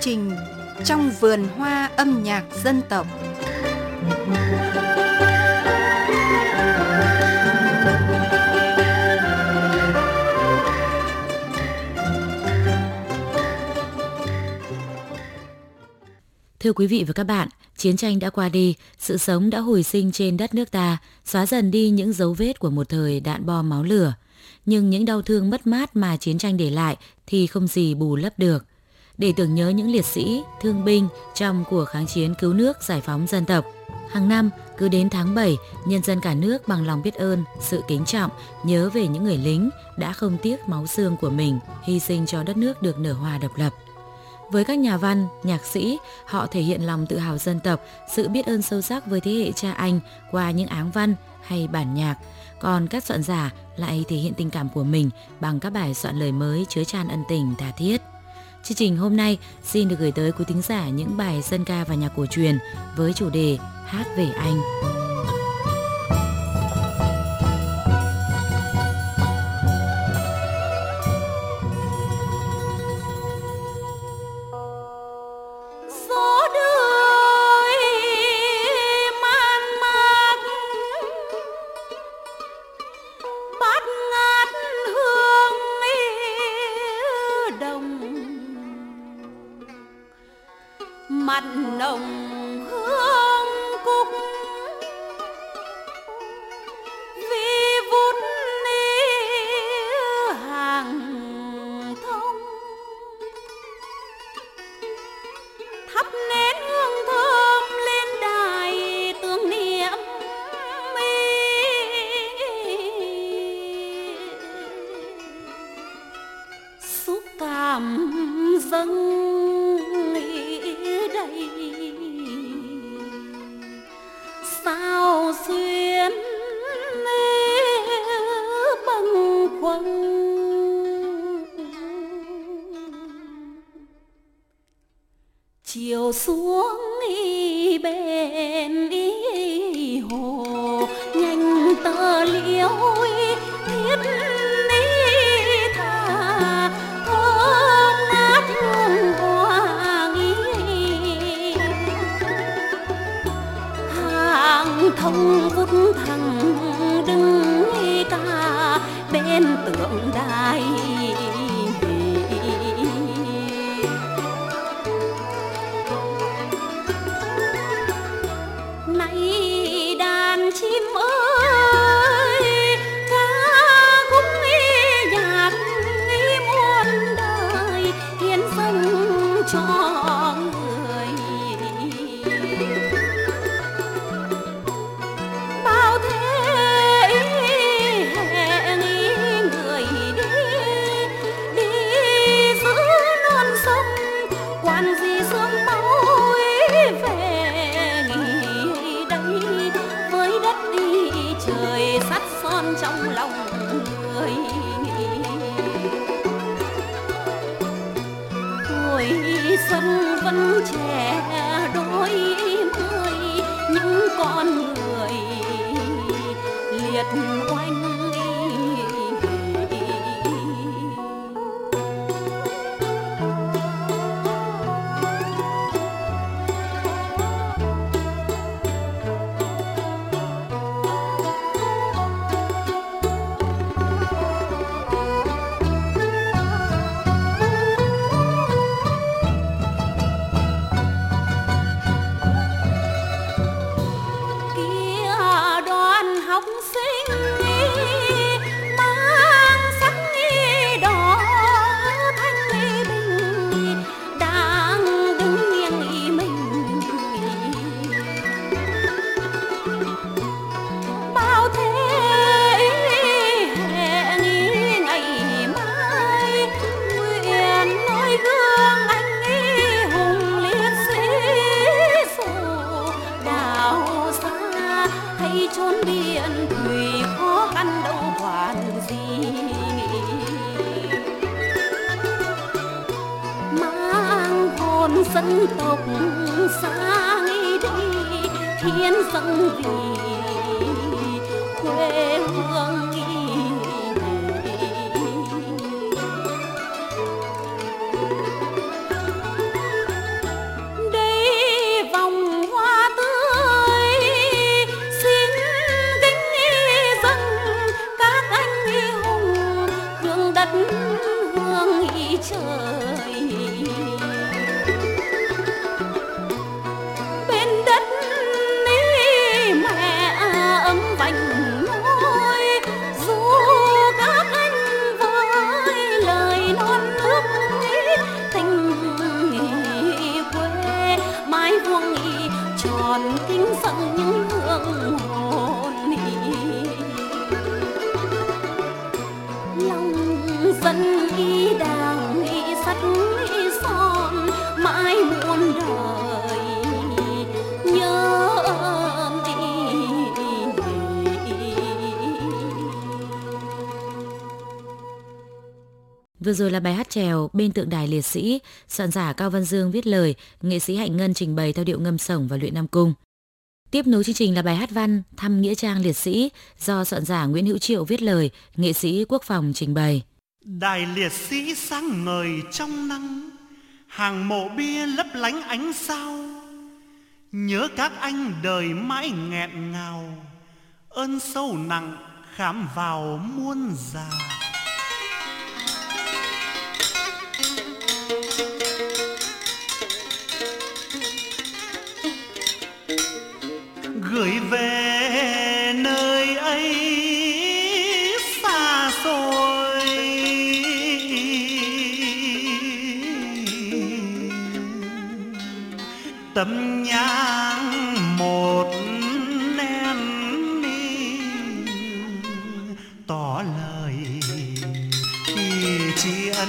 trình Trong vườn hoa âm nhạc dân tộc. Thưa quý vị và các bạn, chiến tranh đã qua đi, sự sống đã hồi sinh trên đất nước ta, xóa dần đi những dấu vết của một thời đạn bom máu lửa. Nhưng những đau thương mất mát mà chiến tranh để lại thì không gì bù lấp được. Để tưởng nhớ những liệt sĩ, thương binh trong cuộc kháng chiến cứu nước giải phóng dân tộc, hàng năm cứ đến tháng 7, nhân dân cả nước bằng lòng biết ơn, sự kính trọng nhớ về những người lính đã không tiếc máu xương của mình hy sinh cho đất nước được nở hoa độc lập. Với các nhà văn, nhạc sĩ, họ thể hiện lòng tự hào dân tộc, sự biết ơn sâu sắc với thế hệ cha anh qua những áng văn hay bản nhạc. Còn các soạn giả lại thể hiện tình cảm của mình bằng các bài soạn lời mới chứa chan ân tình tha thiết. Chương trình hôm nay xin được gửi tới quý thính giả những bài dân ca và nhạc cổ truyền với chủ đề Hát về anh. Mặt nồng hương cúc vi vút ni hàng thông, thắp nén hương thơm lên đài tưởng niệm xúc cảm dâng sao xuyên bâng khuâng. Chiều xuống bên hồ nhanh tơ liễu thiết tha thơm ngát hương hoa hàng thông vút thẳng đứng ca bên tượng đài. Này đàn chim ơi, ca khúc nhạc muôn đời hiến dâng cho người. Bao thế hẹn người đi giữ non sông quan di sương máu về đây với đất đi trời sắt son trong lòng người. Tuổi xuân vẫn trẻ đôi mươi, những con người liệt oanh. Chốn biển thủy khó khăn đâu hoàn gì, mang hồn dân tộc sang đi hiến dâng vì quê hương. Vừa rồi là bài hát chèo Bên tượng đài liệt sĩ, soạn giả Cao Văn Dương viết lời, nghệ sĩ Hạnh Ngân trình bày theo điệu ngâm sổng và luyện nam cung. Tiếp nối chương trình là bài hát văn Thăm nghĩa trang liệt sĩ do soạn giả Nguyễn Hữu Triệu viết lời, nghệ sĩ Quốc Phòng trình bày. Đài liệt sĩ sáng ngời trong nắng, hàng mộ bia lấp lánh ánh sao. Nhớ các anh đời mãi nghẹn ngào, ơn sâu nặng khảm vào muôn già. Gửi về nơi ấy xa xôi, tấm nhang một nén đi tỏ lời tri ân.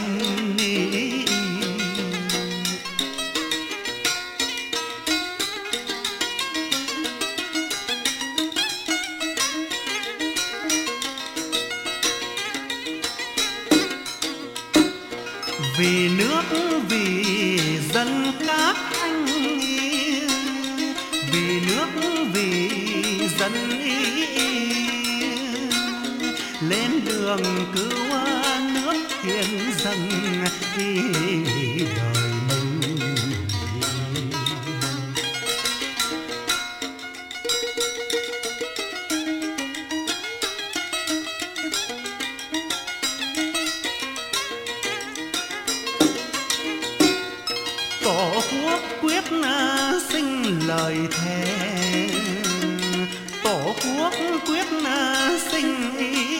Vì nước vì dân các anh, vì nước vì dân lên đường cứu nước hiến dâng đời mình. Tổ quốc quyết sinh lời thề, Tổ quốc quyết sinh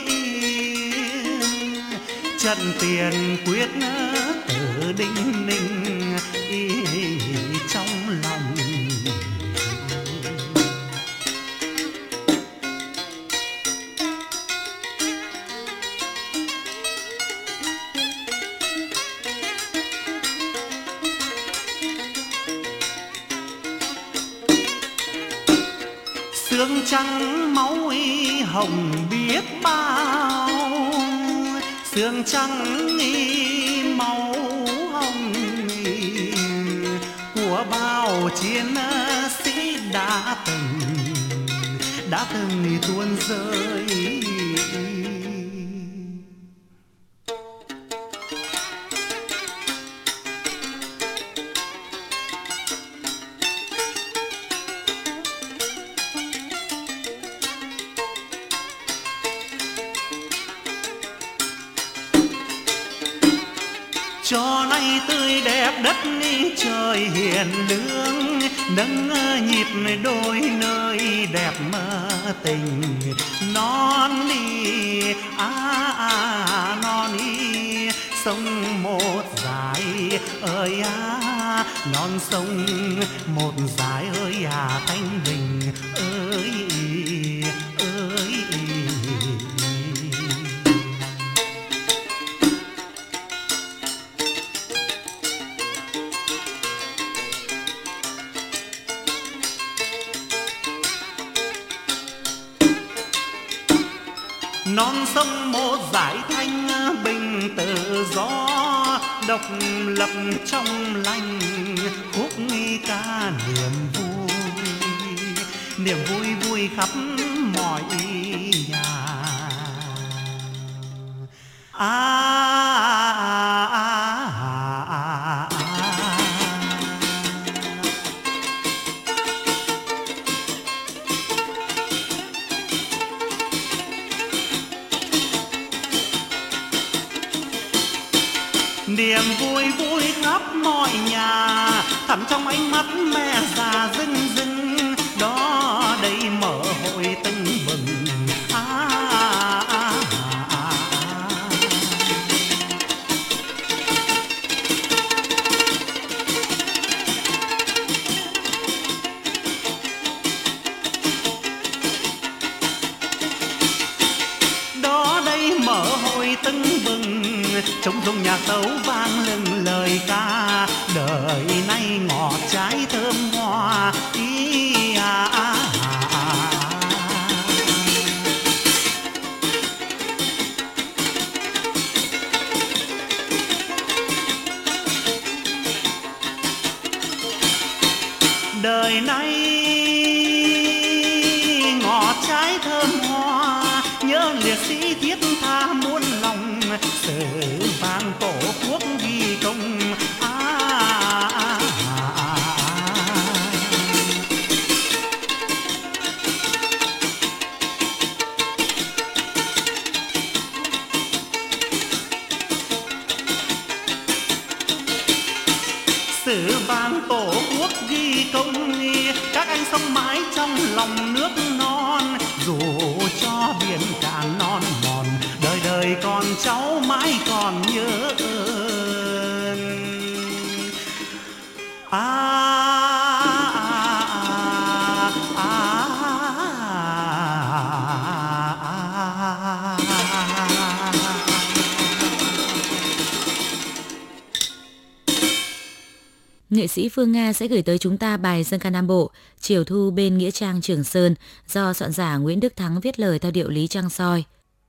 trận tiền quyết tự đinh ninh trong lòng. Sương trắng máu hồng biết bao, sương trắng máu hồng của bao chiến sĩ đã từng tuôn rơi. Cho nay tươi đẹp đất trời hiền lương, nâng nhịp đôi nơi đẹp mơ tình. Non đi non đi sông một dải ơi non sông một dải ơi Thanh Bình ơi. Non sông một dải Thanh Bình tự do, độc lập trong lành khúc nghi ca niềm vui vui khắp mọi nhà. Niềm vui vui khắp mọi nhà, thẳm trong ánh mắt mẹ già rưng rưng, đó đây mở hội tưng bừng. Đó đây mở hội tưng bừng, trống rung nhạc tấu vang lừng lời ca, đời nay ngọt trái thơm hoa sĩ thiết tha muôn lòng, sử vang tổ quốc ghi công. Sử vang tổ quốc ghi công, các anh sống mãi trong lòng nước non, dù cho biển cả non mòn, đời đời con cháu mãi còn nhớ ơn. Nghệ sĩ Phương Nga sẽ gửi tới chúng ta bài dân ca Nam Bộ Chiều thu bên nghĩa trang Trường Sơn do soạn giả Nguyễn Đức Thắng viết lời theo điệu Lý Trăng Soi.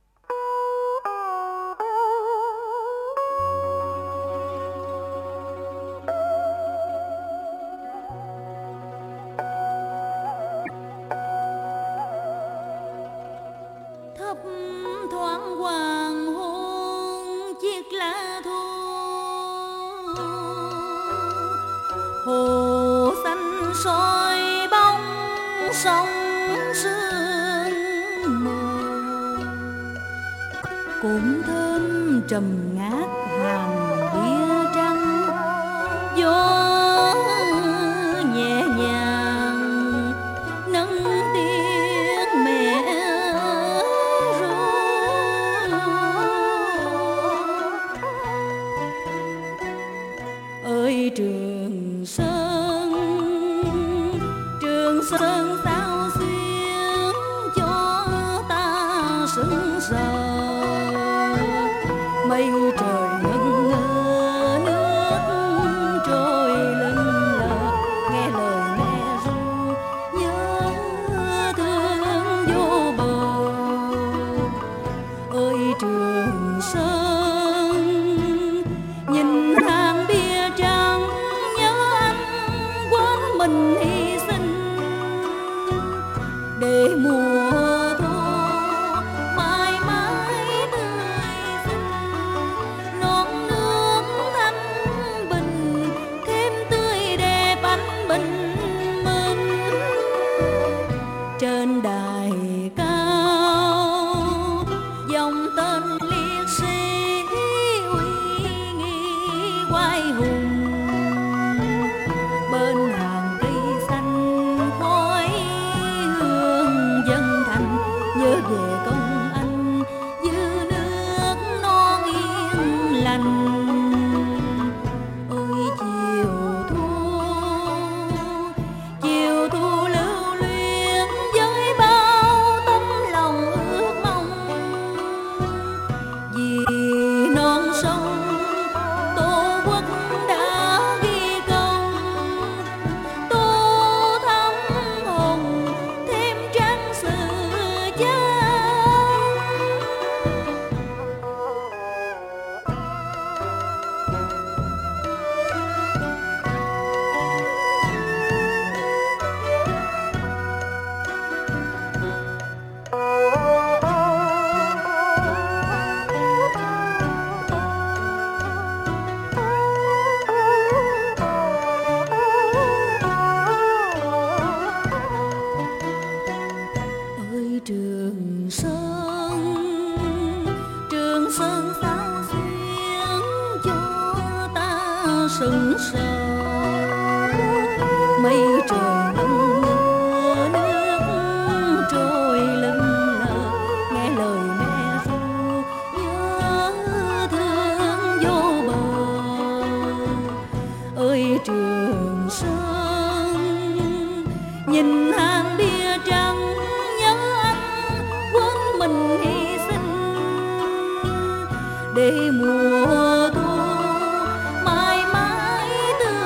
Thấp thoáng hoàng hôn chiếc lá thu, hồ xanh soi bóng sông sương mù, cũng thơm trầm ngát hàng bia trắng, gió nhẹ nhàng nâng tiếng mẹ ru. Ơi Trường Sơn, Trường Sơn sao xuyến cho ta sững sờ, mây trời ngân ngơ nước trôi lững lờ, nghe lời mẹ ru nhớ thương vô bờ. Ơi Trường Sơn, nhìn hàng bia trắng nhớ anh quên mình hy sinh để mùa thu mãi mãi tươi xinh, non nước thanh bình thêm tươi đẹp ánh bình minh. Trên đài cao dòng tên liệt sĩ uy nghi oai hùng, bên hàng cây xanh khói hương dân thành, nhớ về công anh dư nước non yên lành. Ôi chiều thu lưu luyến với bao tấm lòng ước mong, vì non sông Tổ quốc đã ghi công, tô thắm hồng thêm trang sử cha. Ơi Trường Sơn, Trường Sơn sao xuyến cho ta sững sờ, mây trời ngân ngơ nước trôi lững lờ, nghe lời mẹ ru nhớ thương vô bờ. Ơi Trường Sơn, nhìn hàng bia trắng nhớ anh quên mình hy sinh để mùa thu mãi mãi tươi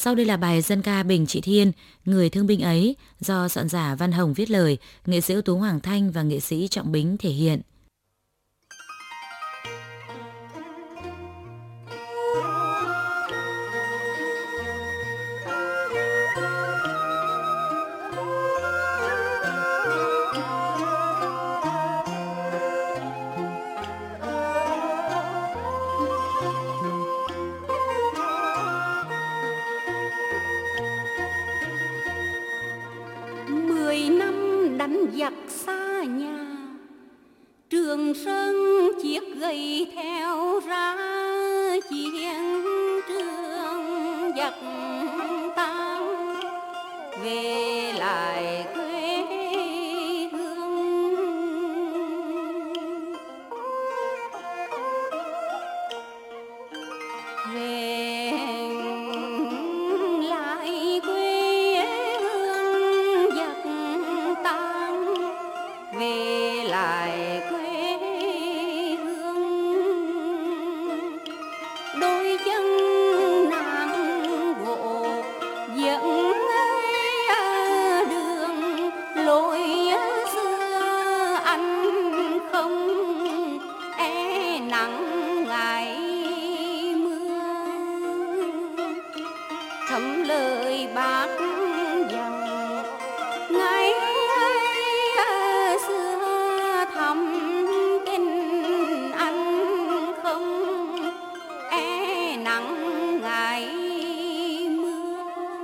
Sau đây là bài dân ca Bình Trị Thiên, Người thương binh ấy, do soạn giả Văn Hồng viết lời, nghệ sĩ ưu tú Hoàng Thanh và nghệ sĩ Trọng Bính thể hiện. Giặc xa nhà, Trường Sơn chiếc gậy theo ra chiến trường, giặc tan về lại quê hương. Về lại quê hương, giặc tan về lại quê hương. Đôi chân nàng gỗ dẫn đường lối xưa, anh không e nắng ngại mưa. Thấm lời bác dặn ngày xưa, thầm tình anh không e nắng ngại mưa.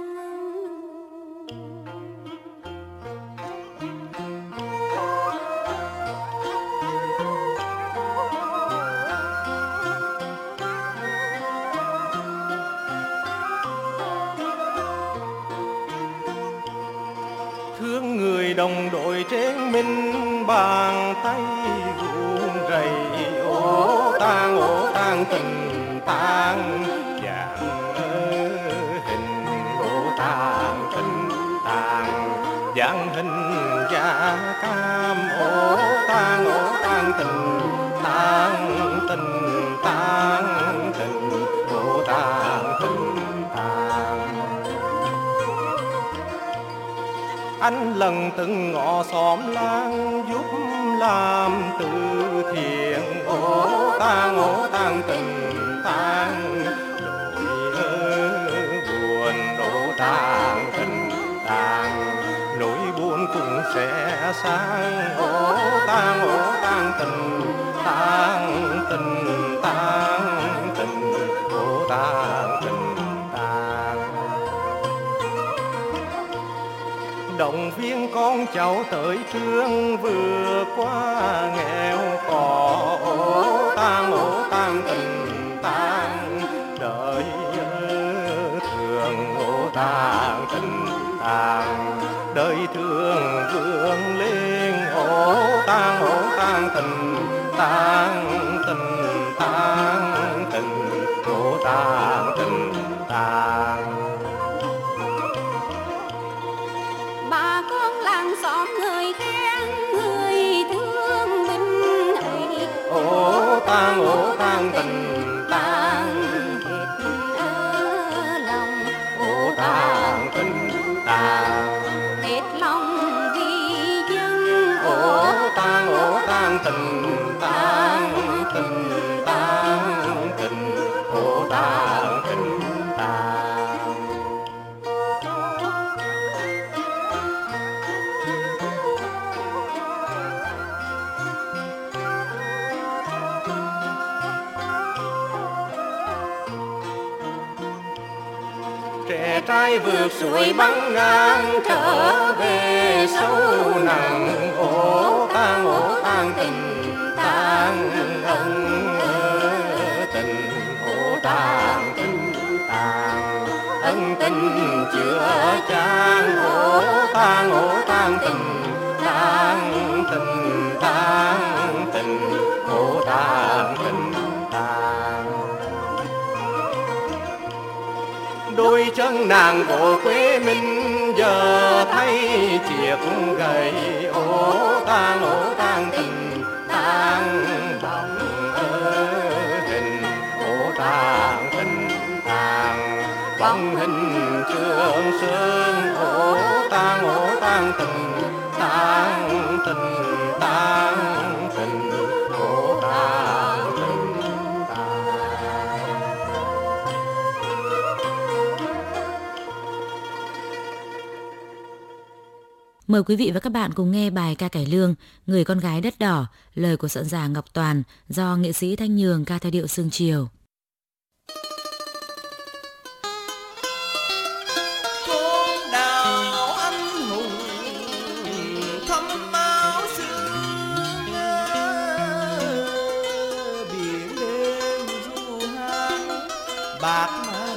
Thương người đồng đội trên mình, bàn tay run rẩy. Ố tang tình tang dạng hình. Ố tang tình tang dạng hình da cam. Ố tang tình tang tình tang tình. Ố tang tình tang. Anh lần từng ngõ xóm làng giúp làm từ thiện. Ố tang tình tang nỗi buồn. Ố tang tình tang nỗi buồn cũng sẽ sang. Ố tang tình tang tình tang tình. Ố tang tình tang. Động viên con cháu tới trường vừa qua nghèo khó. Ố tang tình tang đời thường. Ố tang tình tang đời thường vươn lên. Ố tang tình tang tình tang tình. Ố tang tình tang. Bà con làng xóm người khen người thương binh ấy. Ố tang tình tang hết lòng. Ố tang tình tang Hết lòng vì dân. Ố tang tình tang tình tang tình. Ố tang tình tang. Trẻ trai vượt suối băng ngang trở về sâu nặng. Ố tang tình tang ân tình. Ố tang tình tang ân tình chữa chan. Ố tang tình tang tình tang tình. Ố tang tình tang. Đôi chân nàng của quê mình giờ thay chiếc gậy. Ố tang tình tang bóng hình. Ố tang tình tang bóng hình trường sơn. Ổ tang tình, tang tình, tang tình, ổ tang tình, tang. Mời quý vị và các bạn cùng nghe bài ca cải lương Người con gái đất đỏ, lời của soạn giả Ngọc Toàn do nghệ sĩ Thanh Nhường ca theo điệu Sương Chiều. Con đào anh hùng thấm máu xương, biển đêm du hang bạc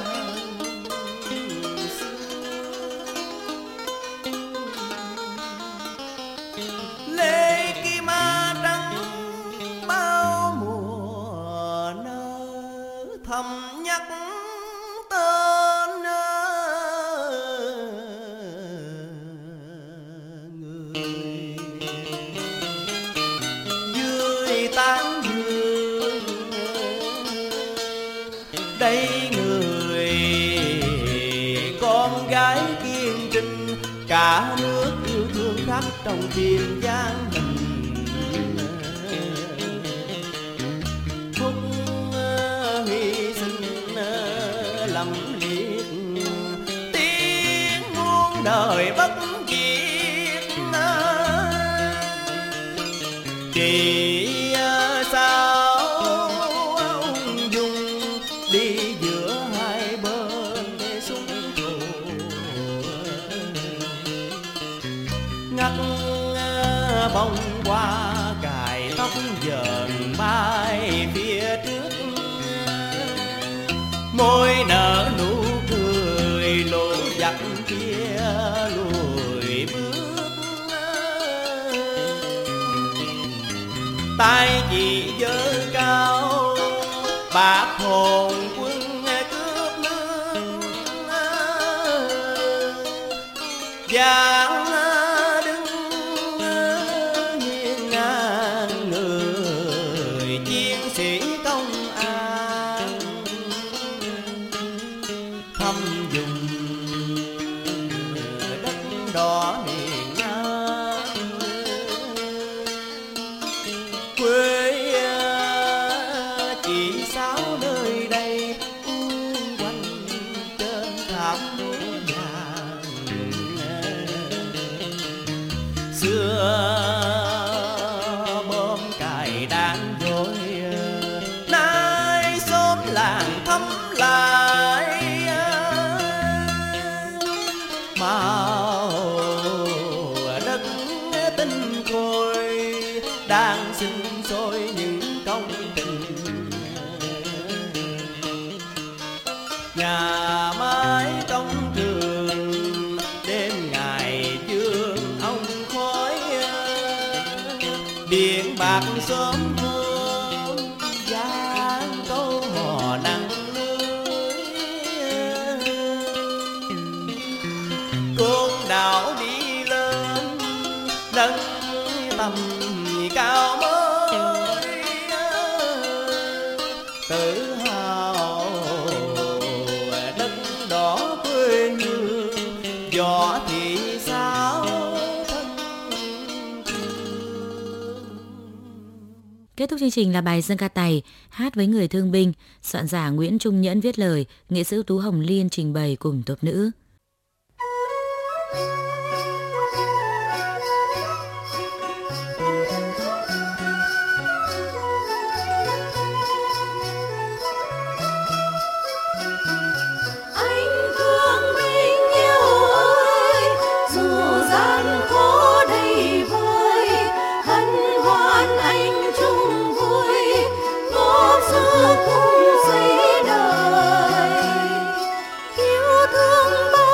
thầm nhắc tên người dưới tán dương. Đây người con gái kiên trinh, cả nước yêu thương khắc trong tim gian mình. Đời bất diệt chỉ sao ung dung đi giữa hai bên để súng thù, ngắt bông hoa cài tóc dờn bay phía trước, môi nở nụ cười lộ giặc kia lùi bước. Tay chị giơ cao bạc hồn quân cướp nước, dáng đứng hiên ngang người chiến sĩ công an thâm dùng đỏ miền Nam. Quê chị Sáu nơi đây quanh trên thảm vàng, xưa bom cài đạn dội, nay xóm làng thấm lại màu đất tinh khôi, đang sinh sôi những công trình. Nhà máy công trường đêm ngày dương ông khói, biển bạc sớm hôm dáng câu hò nắng lưới. Con đảo đi lên nâng tầm cao mới, tự hào đất đỏ quê hương, võ thị Sáu thân thương. Kết thúc chương trình là bài dân ca Tày hát với người thương binh, soạn giả Nguyễn Trung Nhẫn viết lời, nghệ sĩ ưu tú Hồng Liên trình bày cùng tốp nữ. Cùng xây đời yêu thương.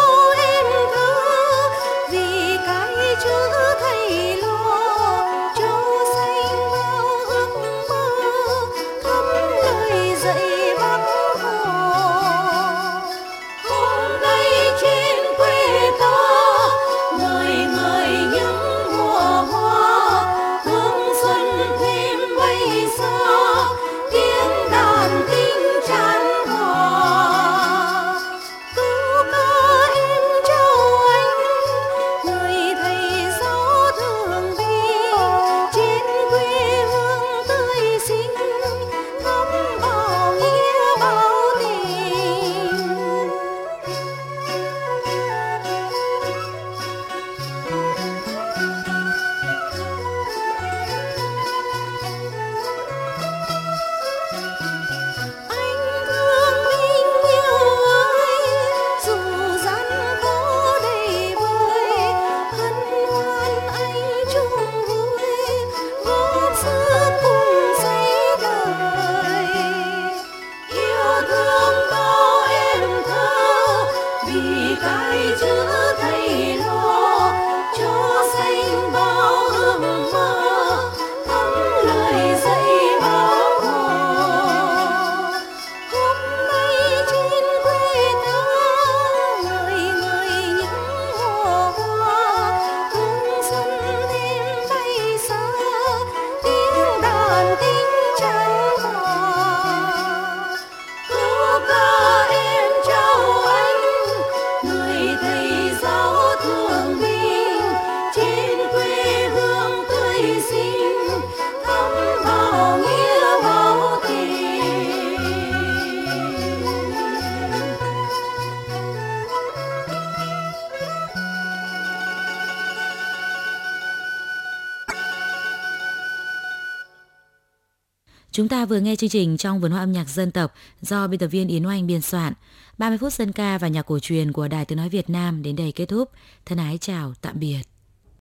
Chúng ta vừa nghe chương trình Trong vườn hoa âm nhạc dân tộc do biên tập viên Yến Oanh biên soạn. 30 phút dân ca và nhạc cổ truyền của Đài Tiếng nói Việt Nam đến đây kết thúc. Thân ái chào, tạm biệt.